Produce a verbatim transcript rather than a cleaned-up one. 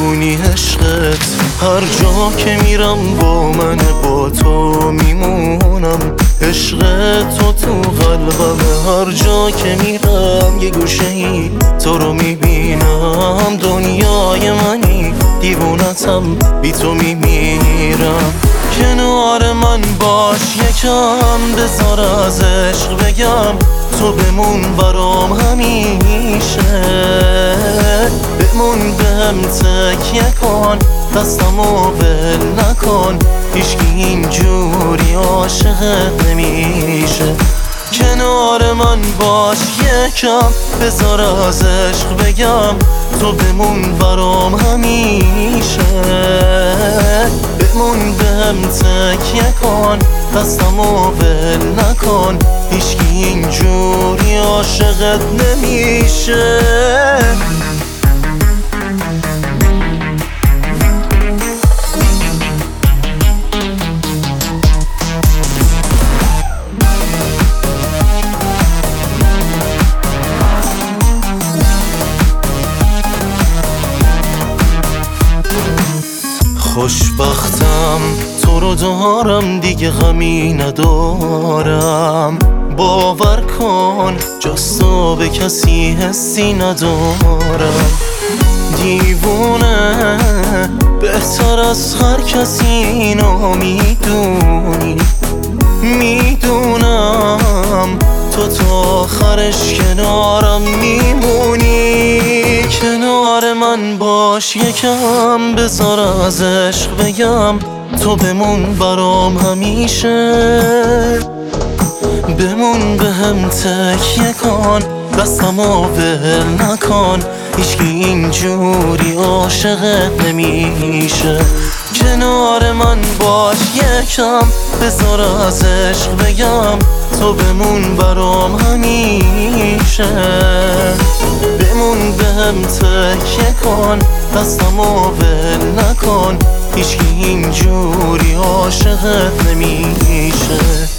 میدونی عشقت هر جا که میرم با من، با تو میمونم. عشق تو تو قلبم، هر جا که میرم یه گوشه ای تو رو میبینم. دنیای منی، دیوونتم، بی تو میمیرم. کنار من باش یکم، بذار از عشق بگم. تو بمون برام همیشه، بمون بهم تکیه کن، دستمو ول نکن. هیچکی اینجوری عاشقت نمیشه. کنار من باش یکم، بذار از عشق بگم. تو بمون برام همیشه، بمون بهم تکیه کن، دستمو ول نکن. هیچکی اینجوری عاشقت نمیشه. خوشبختم تو رو دارم، دیگه غمی ندارم. باور کن جز تو به کسی حسی ندارم. دیوونه بهتر از هر کسی اینو میدونی. میدونم تو تا آخرش کنارم میمونی. کنار من باش یکم، بذار از عشق بگم. تو بمون برام همیشه، بمون بهم تکیه کن، دستمو ول نکن. هیچکی اینجوری عاشقت نمیشه. کنار من باش یکم، بذار از عشق بگم. تو بمون برام همیشه، بمون بهم تکیه کن، دستمو ول نکن. هیچکی اینجوری عاشقت نمیشه.